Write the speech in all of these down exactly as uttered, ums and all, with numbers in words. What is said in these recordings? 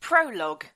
Prologue.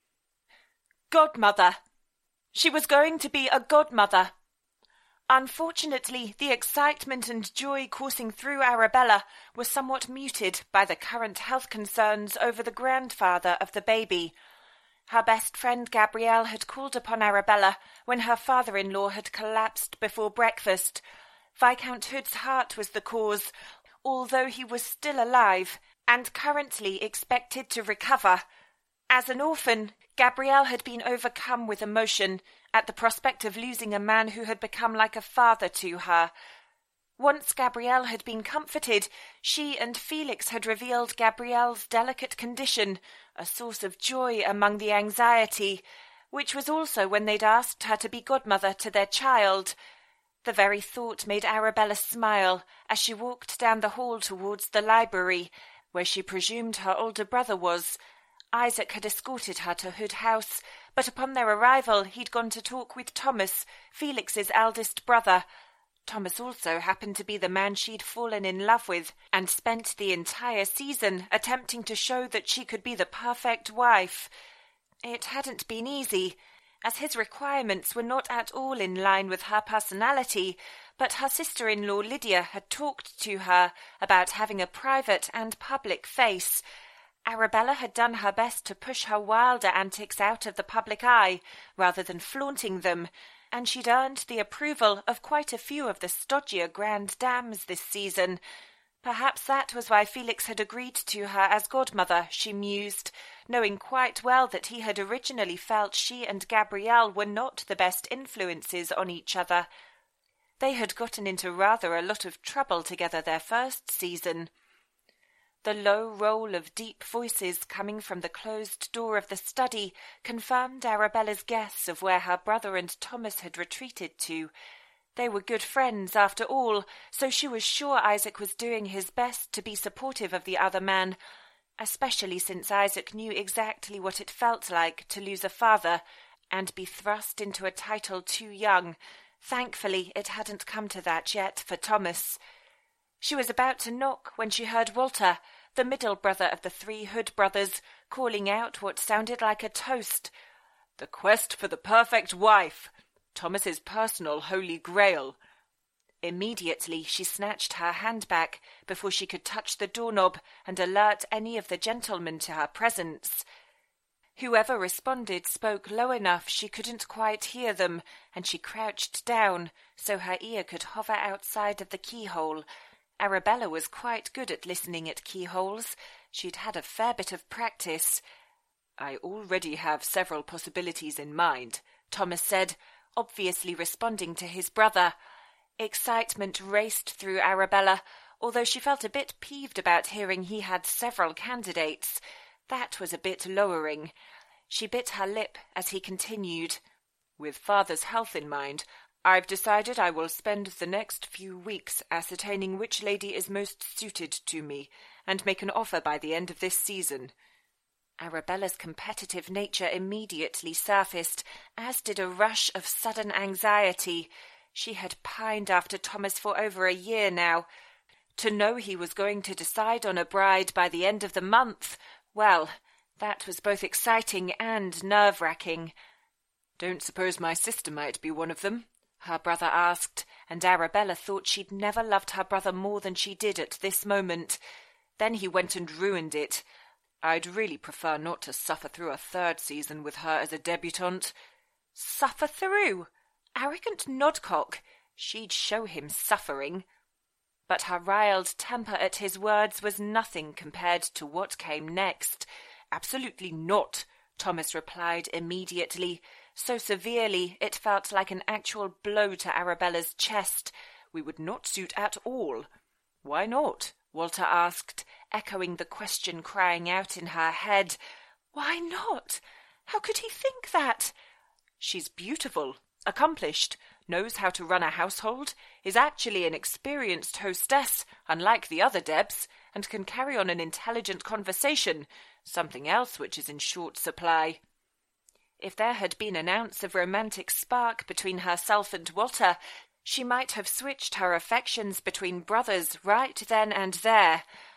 Godmother. She was going to be a godmother. Unfortunately, the excitement and joy coursing through Arabella was somewhat muted by the current health concerns over the grandfather of the baby. Her best friend Gabrielle had called upon Arabella when her father-in-law had collapsed before breakfast. Viscount Hood's heart was the cause, although he was still alive and currently expected to recover. As an orphan, Gabrielle had been overcome with emotion at the prospect of losing a man who had become like a father to her. Once Gabrielle had been comforted, she and Felix had revealed Gabrielle's delicate condition, a source of joy among the anxiety, which was also when they'd asked her to be godmother to their child. The very thought made Arabella smile as she walked down the hall towards the library, where she presumed her older brother was. Isaac had escorted her to Hood House, but upon their arrival he'd gone to talk with Thomas, Felix's eldest brother. Thomas also happened to be the man she'd fallen in love with, and spent the entire season attempting to show that she could be the perfect wife. It hadn't been easy, as his requirements were not at all in line with her personality, but her sister-in-law Lydia had talked to her about having a private and public face. Arabella had done her best to push her wilder antics out of the public eye, rather than flaunting them, and she'd earned the approval of quite a few of the stodgier grand dames this season. Perhaps that was why Felix had agreed to her as godmother, she mused, knowing quite well that he had originally felt she and Gabrielle were not the best influences on each other. They had gotten into rather a lot of trouble together their first season. The low roll of deep voices coming from the closed door of the study confirmed Arabella's guess of where her brother and Thomas had retreated to. They were good friends, after all, so she was sure Isaac was doing his best to be supportive of the other man, especially since Isaac knew exactly what it felt like to lose a father and be thrust into a title too young. Thankfully, it hadn't come to that yet for Thomas. She was about to knock when she heard Walter, the middle brother of the three Hood brothers, calling out what sounded like a toast. "The quest for the perfect wife, Thomas's personal holy grail." Immediately she snatched her hand back before she could touch the doorknob and alert any of the gentlemen to her presence. Whoever responded spoke low enough she couldn't quite hear them, and she crouched down so her ear could hover outside of the keyhole. Arabella was quite good at listening at keyholes. She'd had a fair bit of practice. "I already have several possibilities in mind," Thomas said, obviously responding to his brother. Excitement raced through Arabella, although she felt a bit peeved about hearing he had several candidates. That was a bit lowering. She bit her lip as he continued. "With father's health in mind, I've decided I will spend the next few weeks ascertaining which lady is most suited to me, and make an offer by the end of this season." Arabella's competitive nature immediately surfaced, as did a rush of sudden anxiety. She had pined after Thomas for over a year now. To know he was going to decide on a bride by the end of the month, well, that was both exciting and nerve-wracking. "Don't suppose my sister might be one of them?" her brother asked, and Arabella thought she'd never loved her brother more than she did at this moment. Then he went and ruined it. "I'd really prefer not to suffer through a third season with her as a debutante." Suffer through? Arrogant nodcock! She'd show him suffering. But her riled temper at his words was nothing compared to what came next. "Absolutely not," Thomas replied immediately, so severely it felt like an actual blow to Arabella's chest. "We would not suit at all." "Why not?" Walter asked, echoing the question crying out in her head. Why not? How could he think that? "She's beautiful, accomplished, knows how to run a household, is actually an experienced hostess, unlike the other Debs, and can carry on an intelligent conversation, something else which is in short supply." If there had been an ounce of romantic spark between herself and Walter, she might have switched her affections between brothers right then and there.